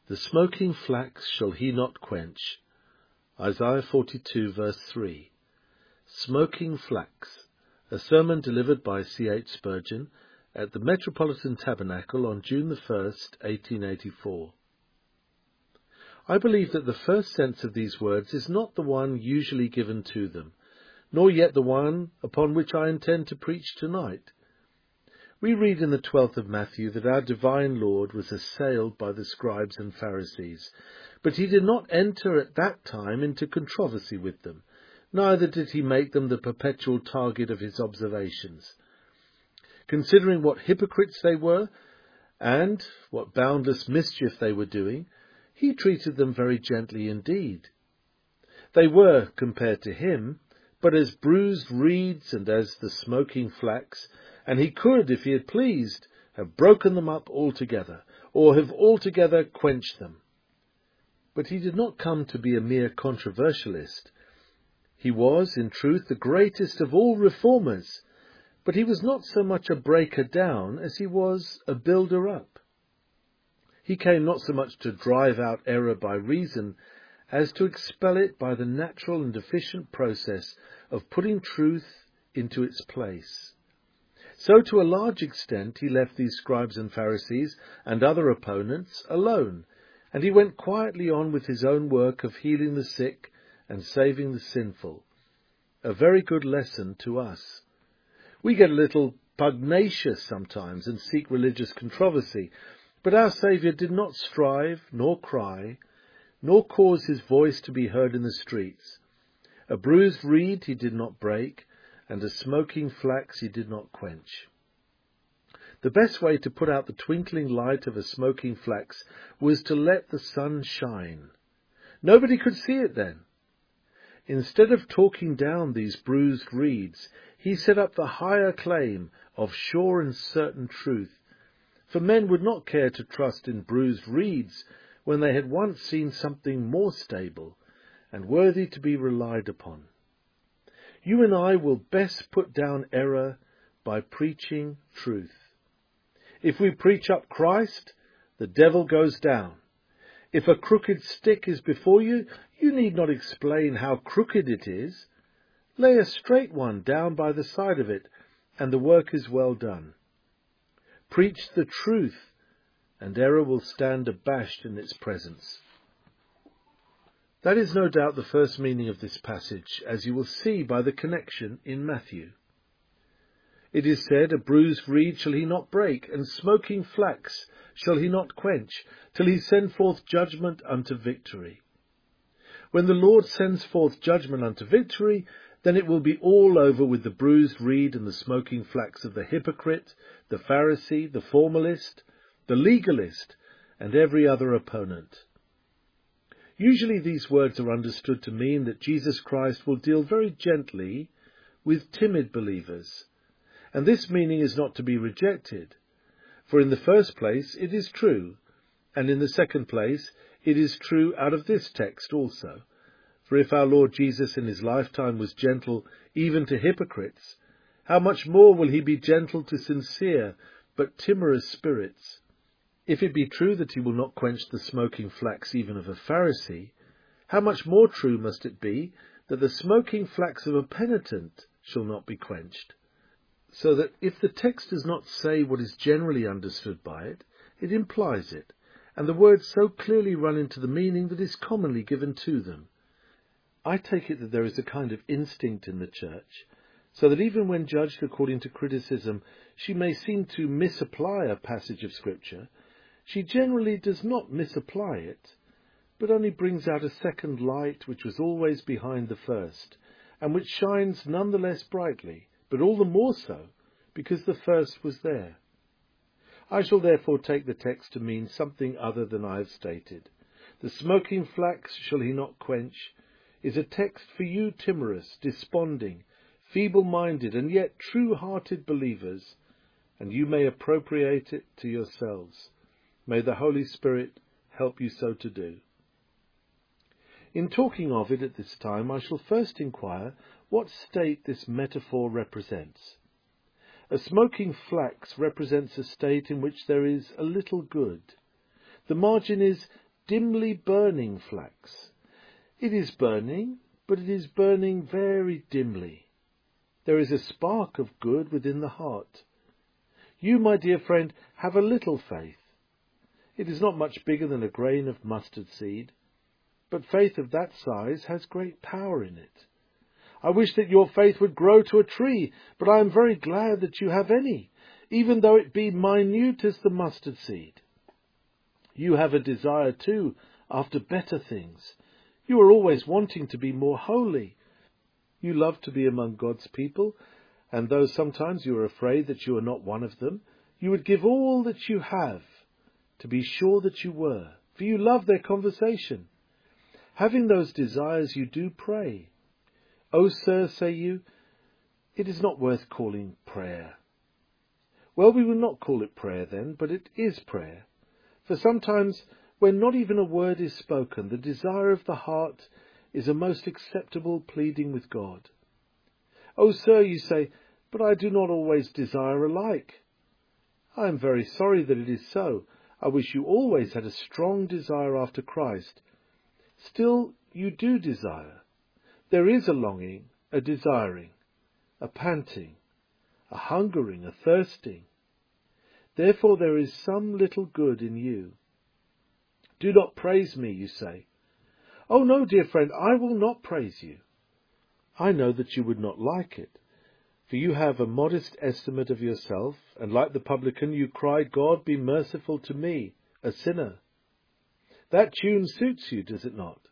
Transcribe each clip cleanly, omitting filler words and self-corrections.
The smoking flax shall he not quench. Isaiah 42 verse 3. Smoking flax, a sermon delivered by C.H. Spurgeon at the Metropolitan Tabernacle on June the 1st, 1884. I believe that the first sense of these words is not the one usually given to them, nor yet the one upon which I intend to preach tonight. We read in the 12th of Matthew that our divine Lord was assailed by the scribes and Pharisees, but he did not enter at that time into controversy with them, neither did he make them the perpetual target of his observations. Considering what hypocrites they were, and what boundless mischief they were doing, he treated them very gently indeed. They were, compared to him, but as bruised reeds and as the smoking flax, and he could, if he had pleased, have broken them up altogether, or have altogether quenched them. But he did not come to be a mere controversialist. He was, in truth, the greatest of all reformers, but he was not so much a breaker down as he was a builder up. He came not so much to drive out error by reason as to expel it by the natural and efficient process of putting truth into its place. So to a large extent he left these scribes and Pharisees and other opponents alone, and he went quietly on with his own work of healing the sick and saving the sinful. A very good lesson to us. We get a little pugnacious sometimes and seek religious controversy, but our Saviour did not strive, nor cry, nor cause his voice to be heard in the streets. A bruised reed he did not break, and a smoking flax he did not quench. The best way to put out the twinkling light of a smoking flax was to let the sun shine. Nobody could see it then. Instead of talking down these bruised reeds, he set up the higher claim of sure and certain truth, for men would not care to trust in bruised reeds when they had once seen something more stable and worthy to be relied upon. You and I will best put down error by preaching truth. If we preach up Christ, the devil goes down. If a crooked stick is before you, you need not explain how crooked it is. Lay a straight one down by the side of it, and the work is well done. Preach the truth, and error will stand abashed in its presence. That is no doubt the first meaning of this passage, as you will see by the connection in Matthew. It is said, a bruised reed shall he not break, and smoking flax shall he not quench, till he send forth judgment unto victory. When the Lord sends forth judgment unto victory, then it will be all over with the bruised reed and the smoking flax of the hypocrite, the Pharisee, the formalist, the legalist, and every other opponent. Usually these words are understood to mean that Jesus Christ will deal very gently with timid believers, and this meaning is not to be rejected, for in the first place it is true, and in the second place it is true out of this text also. For if our Lord Jesus in his lifetime was gentle even to hypocrites, how much more will he be gentle to sincere but timorous spirits? If it be true that he will not quench the smoking flax even of a Pharisee, how much more true must it be that the smoking flax of a penitent shall not be quenched? So that if the text does not say what is generally understood by it, it implies it, and the words so clearly run into the meaning that is commonly given to them. I take it that there is a kind of instinct in the Church, so that even when judged according to criticism, she may seem to misapply a passage of Scripture. She generally does not misapply it, but only brings out a second light which was always behind the first, and which shines none the less brightly, but all the more so, because the first was there. I shall therefore take the text to mean something other than I have stated. The smoking flax shall he not quench is a text for you timorous, desponding, feeble-minded, and yet true-hearted believers, and you may appropriate it to yourselves. May the Holy Spirit help you so to do. In talking of it at this time, I shall first inquire what state this metaphor represents. A smoking flax represents a state in which there is a little good. The margin is dimly burning flax. It is burning, but it is burning very dimly. There is a spark of good within the heart. You, my dear friend, have a little faith. It is not much bigger than a grain of mustard seed, but faith of that size has great power in it. I wish that your faith would grow to a tree, but I am very glad that you have any, even though it be minute as the mustard seed. You have a desire, too, after better things. You are always wanting to be more holy. You love to be among God's people, and though sometimes you are afraid that you are not one of them, you would give all that you have to be sure that you were, for you love their conversation. Having those desires, you do pray. Oh, sir, say you, it is not worth calling prayer. Well, we will not call it prayer then, but it is prayer. For sometimes, when not even a word is spoken, the desire of the heart is a most acceptable pleading with God. Oh, sir, you say, but I do not always desire alike. I am very sorry that it is so. I wish you always had a strong desire after Christ. Still, you do desire. There is a longing, a desiring, a panting, a hungering, a thirsting. Therefore there is some little good in you. Do not praise me, you say. Oh no, dear friend, I will not praise you. I know that you would not like it, for you have a modest estimate of yourself, and like the publican you cry, God be merciful to me, a sinner. That tune suits you, does it not?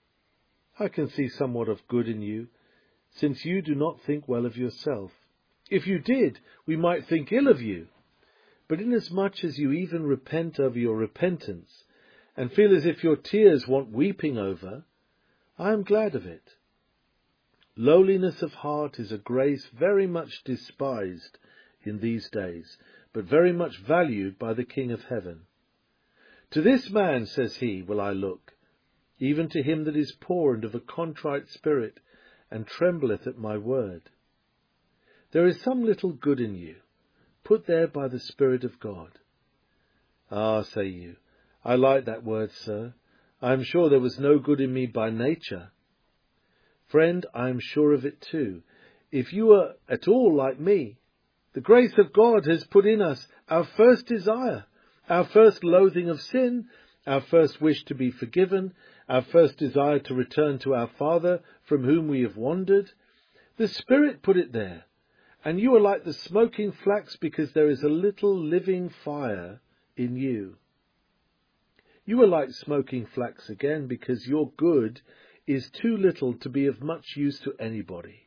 I can see somewhat of good in you, since you do not think well of yourself. If you did, we might think ill of you. But inasmuch as you even repent over your repentance, and feel as if your tears want weeping over, I am glad of it. Lowliness of heart is a grace very much despised in these days, but very much valued by the King of heaven. To this man, says he, will I look, even to him that is poor and of a contrite spirit, and trembleth at my word. There is some little good in you, put there by the Spirit of God. Ah, say you, I like that word, sir. I am sure there was no good in me by nature. Friend, I am sure of it too. If you are at all like me, the grace of God has put in us our first desire, our first loathing of sin, our first wish to be forgiven, our first desire to return to our Father from whom we have wandered. The Spirit put it there, and you are like the smoking flax because there is a little living fire in you. You are like smoking flax again because your good is too little to be of much use to anybody.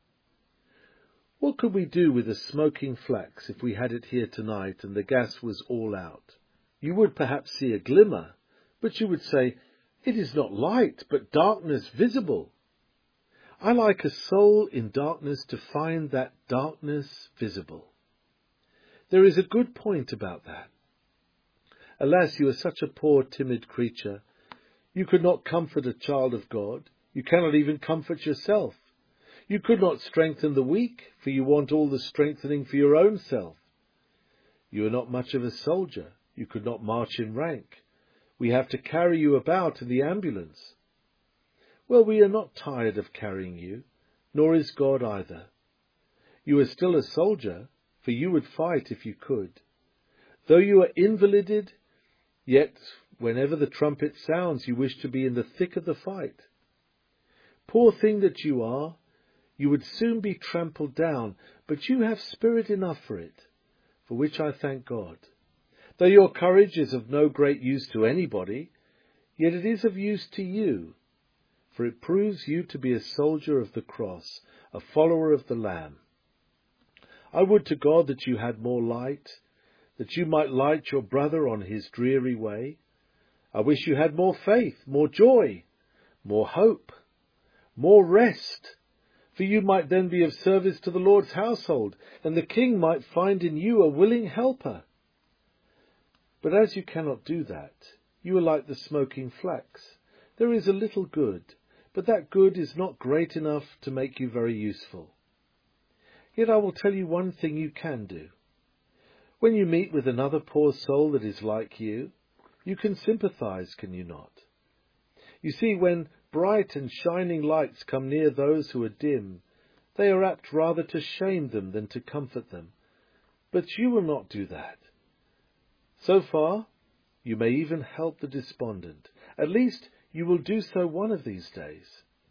What could we do with a smoking flax if we had it here tonight and the gas was all out? You would perhaps see a glimmer, but you would say, it is not light, but darkness visible. I like a soul in darkness to find that darkness visible. There is a good point about that. Alas, you are such a poor, timid creature. You could not comfort a child of God. You cannot even comfort yourself. You could not strengthen the weak, for you want all the strengthening for your own self. You are not much of a soldier. You could not march in rank. We have to carry you about in the ambulance. Well, we are not tired of carrying you, nor is God either. You are still a soldier, for you would fight if you could. Though you are invalided, yet whenever the trumpet sounds, you wish to be in the thick of the fight. Poor thing that you are, you would soon be trampled down, but you have spirit enough for it, for which I thank God. Though your courage is of no great use to anybody, yet it is of use to you, for it proves you to be a soldier of the cross, a follower of the Lamb. I would to God that you had more light, that you might light your brother on his dreary way. I wish you had more faith, more joy, more hope, more rest, for you might then be of service to the Lord's household, and the King might find in you a willing helper. But as you cannot do that, you are like the smoking flax. There is a little good, but that good is not great enough to make you very useful. Yet I will tell you one thing you can do. When you meet with another poor soul that is like you, You can sympathize, can you not? You see, when bright and shining lights come near those who are dim, they are apt rather to shame them than to comfort them. But you will not do that. So far, you may even help the despondent. At least you will do so one of these days.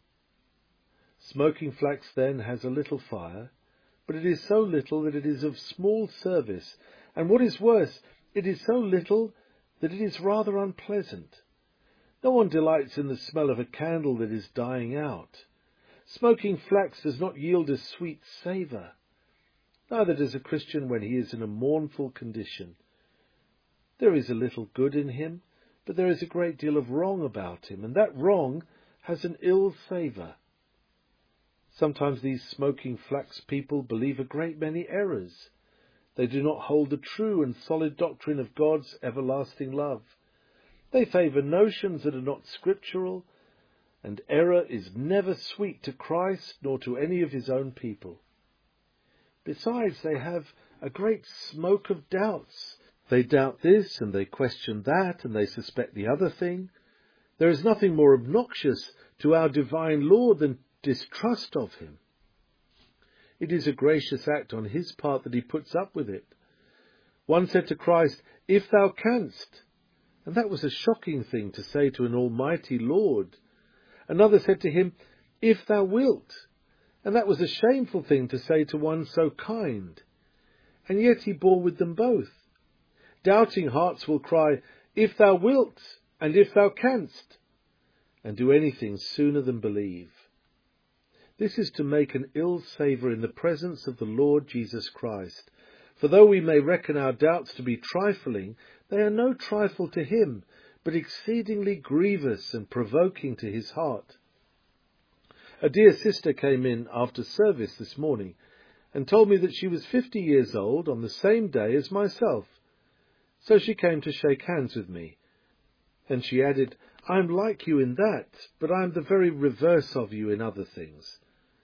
Smoking flax, then, has a little fire, but it is so little that it is of small service, and what is worse, it is so little that it is rather unpleasant. No one delights in the smell of a candle that is dying out. Smoking flax does not yield a sweet savour. Neither does a Christian when he is in a mournful condition. There is a little good in him, but there is a great deal of wrong about him, and that wrong has an ill savour. Sometimes these smoking flax people believe a great many errors. They do not hold the true and solid doctrine of God's everlasting love. They favour notions that are not scriptural, and error is never sweet to Christ nor to any of his own people. Besides, they have a great smoke of doubts. They doubt this, and they question that, and they suspect the other thing. There is nothing more obnoxious to our divine Lord than distrust of him. It is a gracious act on his part that he puts up with it. One said to Christ, "If thou canst," and that was a shocking thing to say to an almighty Lord. Another said to him, "If thou wilt," and that was a shameful thing to say to one so kind. And yet he bore with them both. Doubting hearts will cry, "If thou wilt, and if thou canst," and do anything sooner than believe. This is to make an ill savour in the presence of the Lord Jesus Christ. For though we may reckon our doubts to be trifling, they are no trifle to him, but exceedingly grievous and provoking to his heart. A dear sister came in after service this morning and told me that she was 50 years old on the same day as myself. So she came to shake hands with me. And she added, "I am like you in that, but I am the very reverse of you in other things."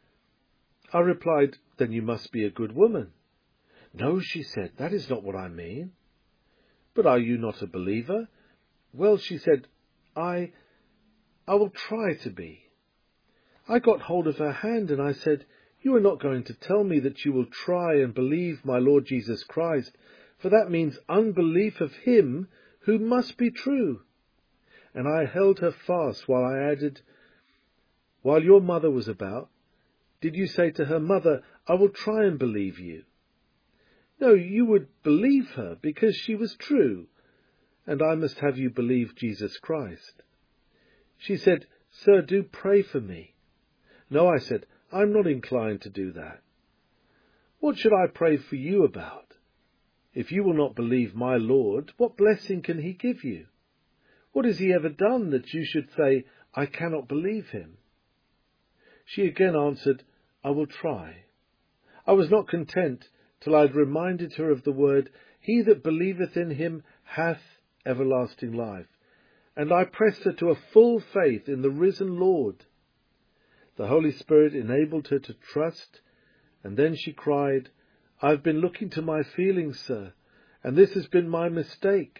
I replied, "Then you must be a good woman." "No," she said, "that is not what I mean." "But are you not a believer?" "Well," she said, I will try to be." I got hold of her hand and I said, "You are not going to tell me that you will try and believe my Lord Jesus Christ, for that means unbelief of him who must be true." And I held her fast while I added, "While your mother was about, did you say to her, 'Mother, I will try and believe you'?" "No, you would believe her because she was true, and I must have you believe Jesus Christ." She said, "Sir, do pray for me." "No," I said, "I am not inclined to do that." "What should I pray for you about? If you will not believe my Lord, what blessing can he give you? What has he ever done that you should say, 'I cannot believe him'?" She again answered, "I will try." I was not content till I had reminded her of the word, "He that believeth in him hath everlasting life," and I pressed her to a full faith in the risen Lord. The Holy Spirit enabled her to trust, and then she cried, "I have been looking to my feelings, sir, and this has been my mistake."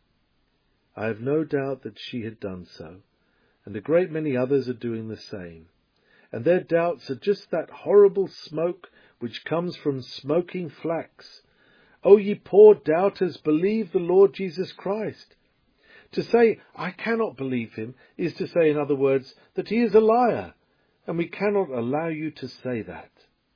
I have no doubt that she had done so, and a great many others are doing the same. And their doubts are just that horrible smoke which comes from smoking flax. "O ye poor doubters, believe the Lord Jesus Christ." To say, "I cannot believe him," is to say, in other words, that he is a liar, and we cannot allow you to say that.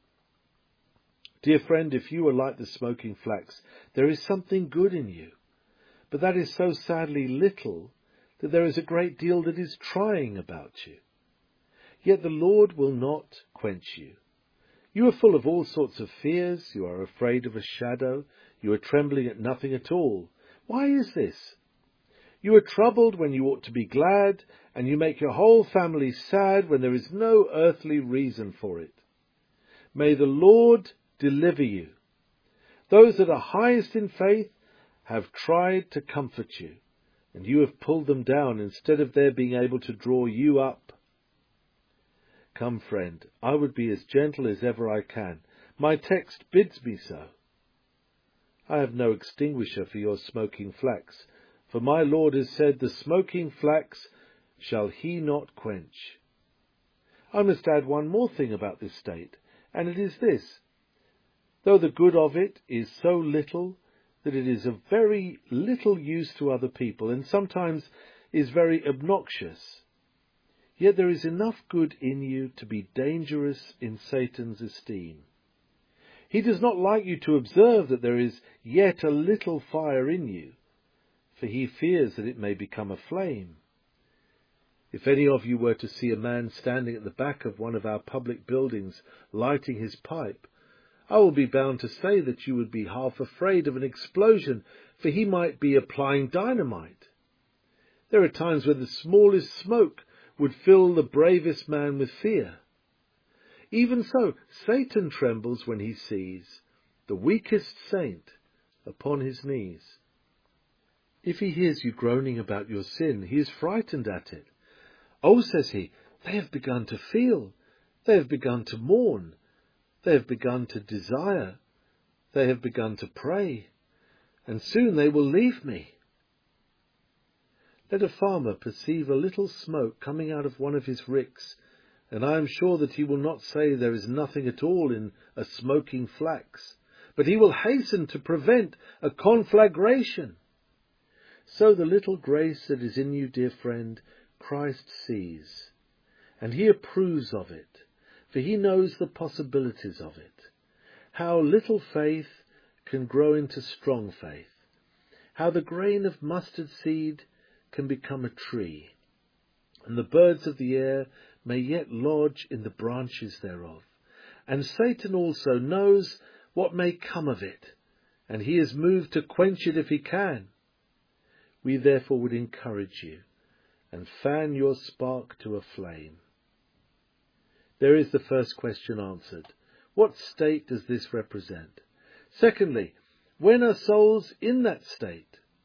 Dear friend, if you are like the smoking flax, there is something good in you, but that is so sadly little that there is a great deal that is trying about you. Yet the Lord will not quench you. You are full of all sorts of fears, you are afraid of a shadow, you are trembling at nothing at all. Why is this? You are troubled when you ought to be glad, and you make your whole family sad when there is no earthly reason for it. May the Lord deliver you. Those that are highest in faith have tried to comfort you, and you have pulled them down instead of their being able to draw you up. Come, friend, I would be as gentle as ever I can. My text bids me so. I have no extinguisher for your smoking flax, For my Lord has said, the smoking flax shall he not quench. I must add one more thing about this state, and it is this. Though the good of it is so little that it is of very little use to other people, and sometimes is very obnoxious, yet there is enough good in you to be dangerous in Satan's esteem. He does not like you to observe that there is yet a little fire in you, for he fears that it may become a flame. If any of you were to see a man standing at the back of one of our public buildings lighting his pipe, I will be bound to say that you would be half afraid of an explosion, for he might be applying dynamite. There are times when the smallest smoke would fill the bravest man with fear. Even so, Satan trembles when he sees the weakest saint upon his knees. If he hears you groaning about your sin, he is frightened at it. Oh, says he, they have begun to feel, they have begun to mourn, they have begun to desire, they have begun to pray, and soon they will leave me. Let a farmer perceive a little smoke coming out of one of his ricks, and I am sure that he will not say there is nothing at all in a smoking flax, but he will hasten to prevent a conflagration. So the little grace that is in you, dear friend, Christ sees, and he approves of it, for he knows the possibilities of it. How little faith can grow into strong faith. How the grain of mustard seed can become a tree, and the birds of the air may yet lodge in the branches thereof. And Satan also knows what may come of it, and he is moved to quench it if he can. We therefore would encourage you, and fan your spark to a flame. There is the first question answered. What state does this represent? Secondly, when are souls in that state?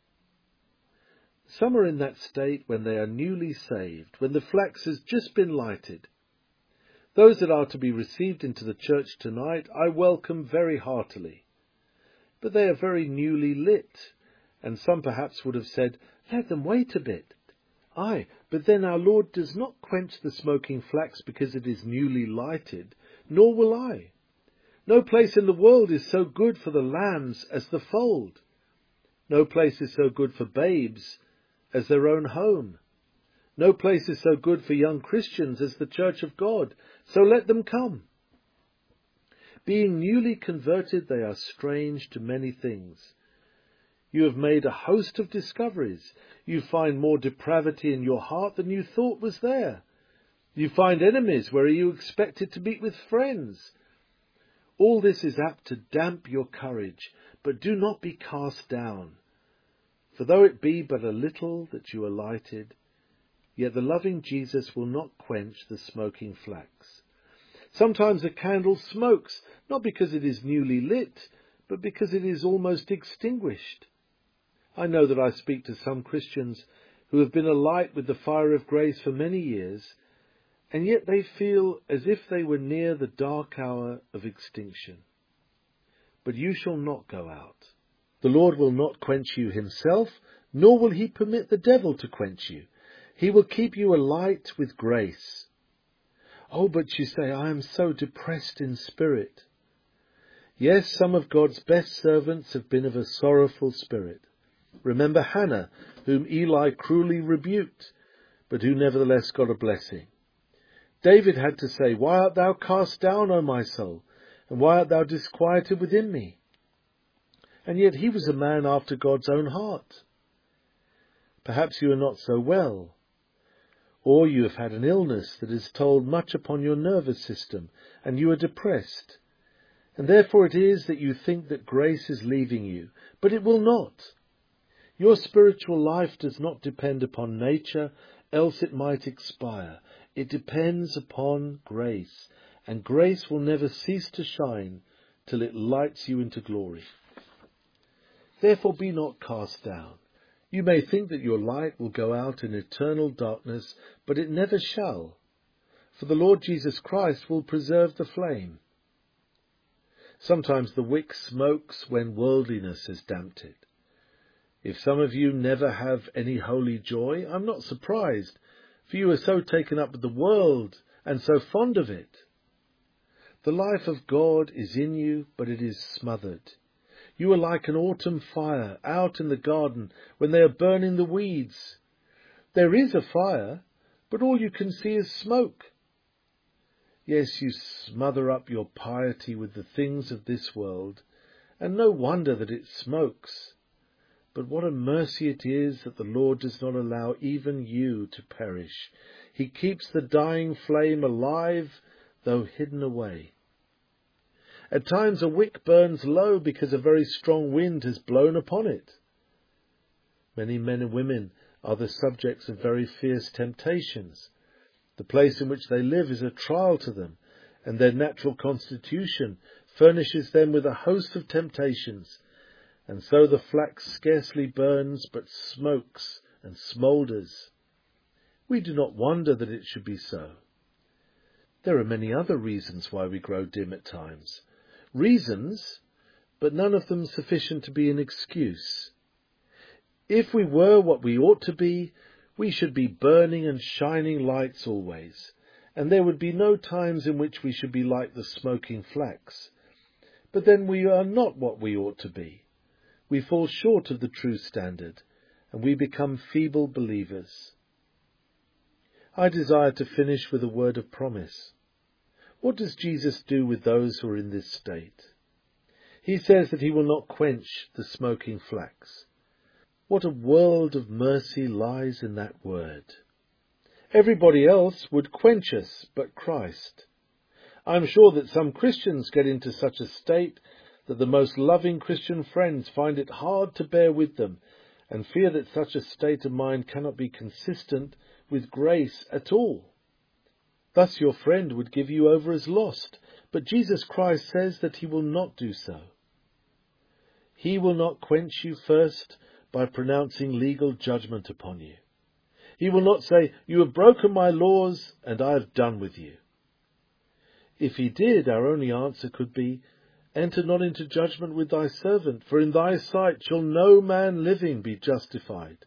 Some are in that state when they are newly saved, when the flax has just been lighted. Those that are to be received into the church tonight I welcome very heartily. But they are very newly lit, and some perhaps would have said, let them wait a bit. Aye, but then our Lord does not quench the smoking flax because it is newly lighted, nor will I. No place in the world is so good for the lambs as the fold. No place is so good for babes as their own home. No place is so good for young Christians as the church of God, so let them come. Being newly converted, they are strange to many things. You have made a host of discoveries. You find more depravity in your heart than you thought was there. You find enemies where you expected to meet with friends. All this is apt to damp your courage, but do not be cast down. For though it be but a little that you are lighted, yet the loving Jesus will not quench the smoking flax. Sometimes a candle smokes, not because it is newly lit, but because it is almost extinguished. I know that I speak to some Christians who have been alight with the fire of grace for many years, and yet they feel as if they were near the dark hour of extinction. But you shall not go out. The Lord will not quench you himself, nor will he permit the devil to quench you. He will keep you alight with grace. Oh, but you say, I am so depressed in spirit. Yes, some of God's best servants have been of a sorrowful spirit. Remember Hannah, whom Eli cruelly rebuked, but who nevertheless got a blessing. David had to say, why art thou cast down, O my soul, and why art thou disquieted within me? And yet he was a man after God's own heart. Perhaps you are not so well, or you have had an illness that has told much upon your nervous system, and you are depressed. And therefore it is that you think that grace is leaving you, but it will not. Your spiritual life does not depend upon nature, else it might expire. It depends upon grace, and grace will never cease to shine till it lights you into glory. Therefore be not cast down. You may think that your light will go out in eternal darkness, but it never shall, for the Lord Jesus Christ will preserve the flame. Sometimes the wick smokes when worldliness has damped it. If some of you never have any holy joy, I'm not surprised, for you are so taken up with the world and so fond of it. The life of God is in you, but it is smothered. You are like an autumn fire out in the garden when they are burning the weeds. There is a fire, but all you can see is smoke. Yes, you smother up your piety with the things of this world, and no wonder that it smokes. But what a mercy it is that the Lord does not allow even you to perish. He keeps the dying flame alive, though hidden away. At times a wick burns low because a very strong wind has blown upon it. Many men and women are the subjects of very fierce temptations. The place in which they live is a trial to them, and their natural constitution furnishes them with a host of temptations. And so the flax scarcely burns, but smokes and smoulders. We do not wonder that it should be so. There are many other reasons why we grow dim at times. Reasons, but none of them sufficient to be an excuse. If we were what we ought to be, we should be burning and shining lights always, and there would be no times in which we should be like the smoking flax. But then we are not what we ought to be. We fall short of the true standard, and we become feeble believers. I desire to finish with a word of promise. What does Jesus do with those who are in this state? He says that he will not quench the smoking flax. What a world of mercy lies in that word. Everybody else would quench us but Christ. I am sure that some Christians get into such a state that the most loving Christian friends find it hard to bear with them and fear that such a state of mind cannot be consistent with grace at all. Thus your friend would give you over as lost, but Jesus Christ says that he will not do so. He will not quench you first by pronouncing legal judgment upon you. He will not say, "You have broken my laws, and I have done with you." If he did, our only answer could be, "Enter not into judgment with thy servant, for in thy sight shall no man living be justified."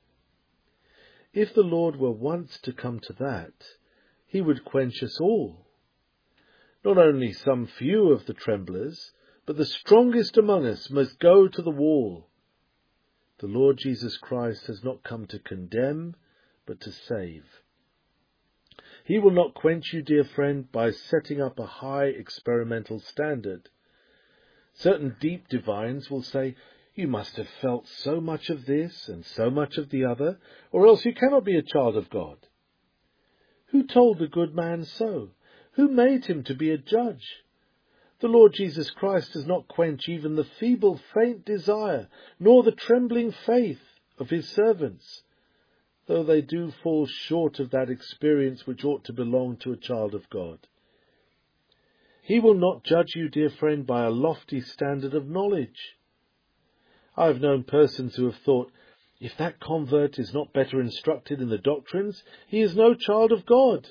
If the Lord were once to come to that, he would quench us all. Not only some few of the tremblers, but the strongest among us must go to the wall. The Lord Jesus Christ has not come to condemn, but to save. He will not quench you, dear friend, by setting up a high experimental standard. Certain deep divines will say, "You must have felt so much of this and so much of the other, or else you cannot be a child of God." Who told the good man so? Who made him to be a judge? The Lord Jesus Christ does not quench even the feeble, faint desire, nor the trembling faith of his servants, though they do fall short of that experience which ought to belong to a child of God. He will not judge you, dear friend, by a lofty standard of knowledge. I have known persons who have thought, "If that convert is not better instructed in the doctrines, he is no child of God."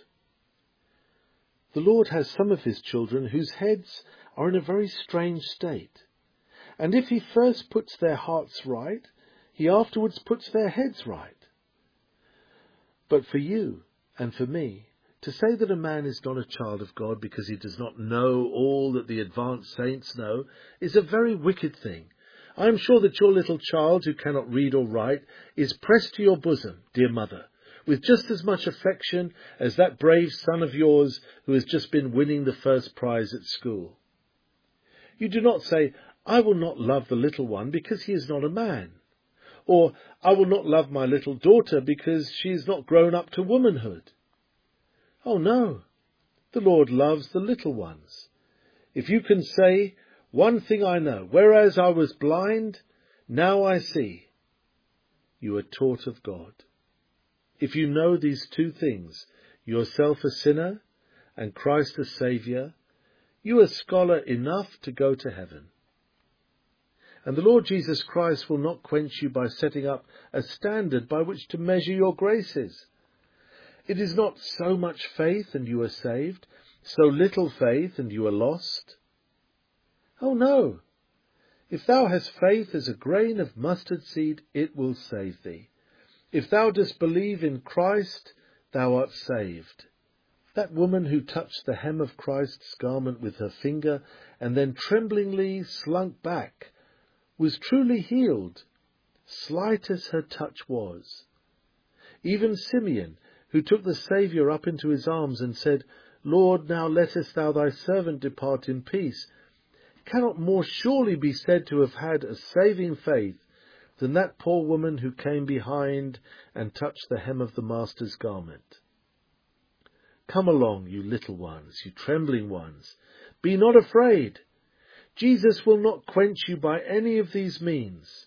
The Lord has some of his children whose heads are in a very strange state, and if he first puts their hearts right, he afterwards puts their heads right. But for you and for me, to say that a man is not a child of God because he does not know all that the advanced saints know is a very wicked thing. I am sure that your little child who cannot read or write is pressed to your bosom, dear mother, with just as much affection as that brave son of yours who has just been winning the first prize at school. You do not say, "I will not love the little one because he is not a man," or "I will not love my little daughter because she is not grown up to womanhood." Oh no, the Lord loves the little ones. If you can say, "One thing I know, whereas I was blind, now I see," you are taught of God. If you know these two things, yourself a sinner and Christ a Saviour, you are scholar enough to go to heaven. And the Lord Jesus Christ will not quench you by setting up a standard by which to measure your graces. It is not so much faith and you are saved, so little faith and you are lost. Oh no! If thou hast faith as a grain of mustard seed, it will save thee. If thou dost believe in Christ, thou art saved. That woman who touched the hem of Christ's garment with her finger and then tremblingly slunk back was truly healed, slight as her touch was. Even Simeon, who took the Saviour up into his arms and said, Lord, now lettest thou thy servant depart in peace, cannot more surely be said to have had a saving faith than that poor woman who came behind and touched the hem of the Master's garment. Come along, you little ones, you trembling ones. Be not afraid. Jesus will not quench you by any of these means.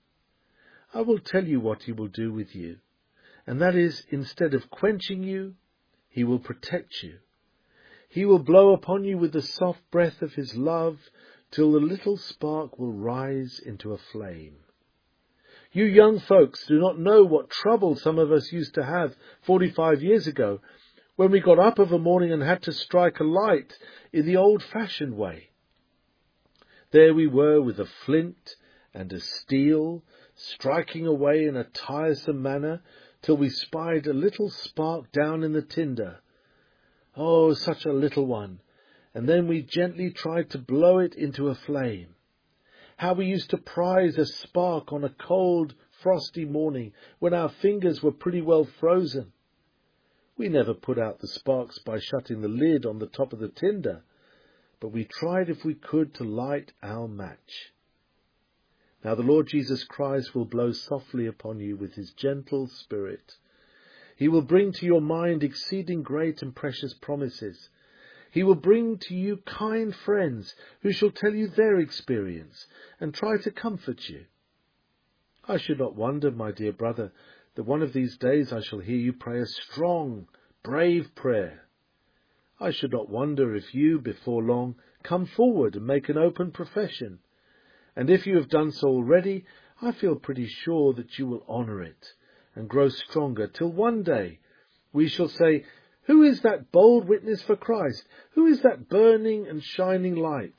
I will tell you what he will do with you, and that is, instead of quenching you, he will protect you. He will blow upon you with the soft breath of his love, till the little spark will rise into a flame. You young folks do not know what trouble some of us used to have 45 years ago, when we got up of a morning and had to strike a light in the old-fashioned way. There we were with a flint and a steel, striking away in a tiresome manner till we spied a little spark down in the tinder. Oh, such a little one! And then we gently tried to blow it into a flame. How we used to prize a spark on a cold, frosty morning when our fingers were pretty well frozen. We never put out the sparks by shutting the lid on the top of the tinder, but we tried if we could to light our match. Now the Lord Jesus Christ will blow softly upon you with his gentle spirit. He will bring to your mind exceeding great and precious promises. He will bring to you kind friends who shall tell you their experience and try to comfort you. I should not wonder, my dear brother, that one of these days I shall hear you pray a strong, brave prayer. I should not wonder if you, before long, come forward and make an open profession. And if you have done so already, I feel pretty sure that you will honour it and grow stronger till one day we shall say, who is that bold witness for Christ? Who is that burning and shining light?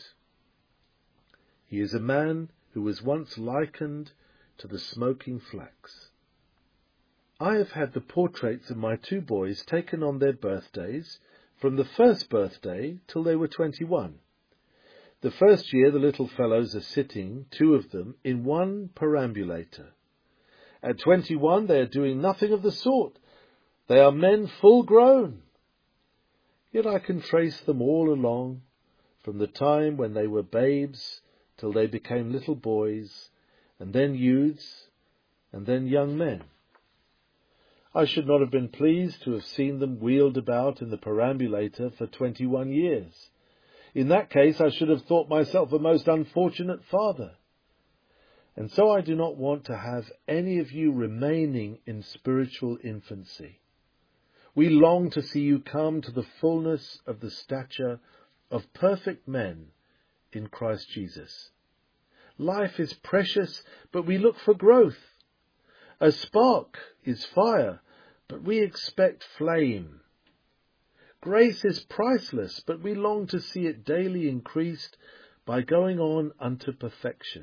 He is a man who was once likened to the smoking flax. I have had the portraits of my two boys taken on their birthdays, from the first birthday till they were 21. The first year the little fellows are sitting, two of them, in one perambulator. At 21 they are doing nothing of the sort. They are men full grown. Yet I can trace them all along, from the time when they were babes till they became little boys, and then youths, and then young men. I should not have been pleased to have seen them wheeled about in the perambulator for 21 years. In that case I should have thought myself a most unfortunate father. And so I do not want to have any of you remaining in spiritual infancy. We long to see you come to the fullness of the stature of perfect men in Christ Jesus. Life is precious, but we look for growth. A spark is fire, but we expect flame. Grace is priceless, but we long to see it daily increased by going on unto perfection.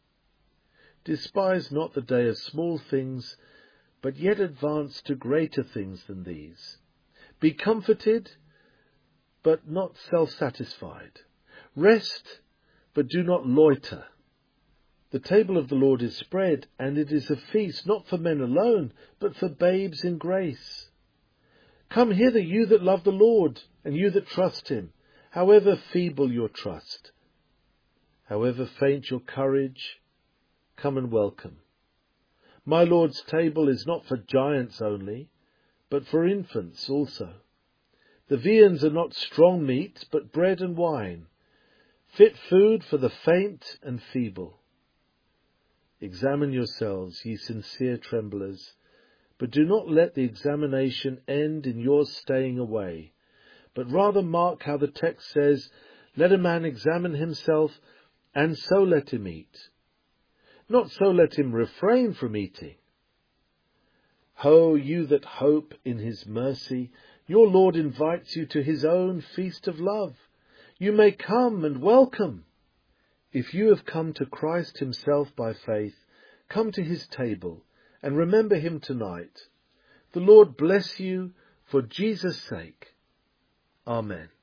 Despise not the day of small things, but yet advance to greater things than these. Be comforted, but not self-satisfied. Rest, but do not loiter. The table of the Lord is spread, and it is a feast not for men alone, but for babes in grace. Come hither, you that love the Lord, and you that trust him, however feeble your trust. However faint your courage, come and welcome. My Lord's table is not for giants only, but for infants also. The viands are not strong meat, but bread and wine, fit food for the faint and feeble. Examine yourselves, ye sincere tremblers, but do not let the examination end in your staying away, but rather mark how the text says, let a man examine himself, and so let him eat. Not so let him refrain from eating. Ho, you that hope in his mercy, your Lord invites you to his own feast of love. You may come and welcome. If you have come to Christ himself by faith, come to his table and remember him tonight. The Lord bless you for Jesus' sake. Amen.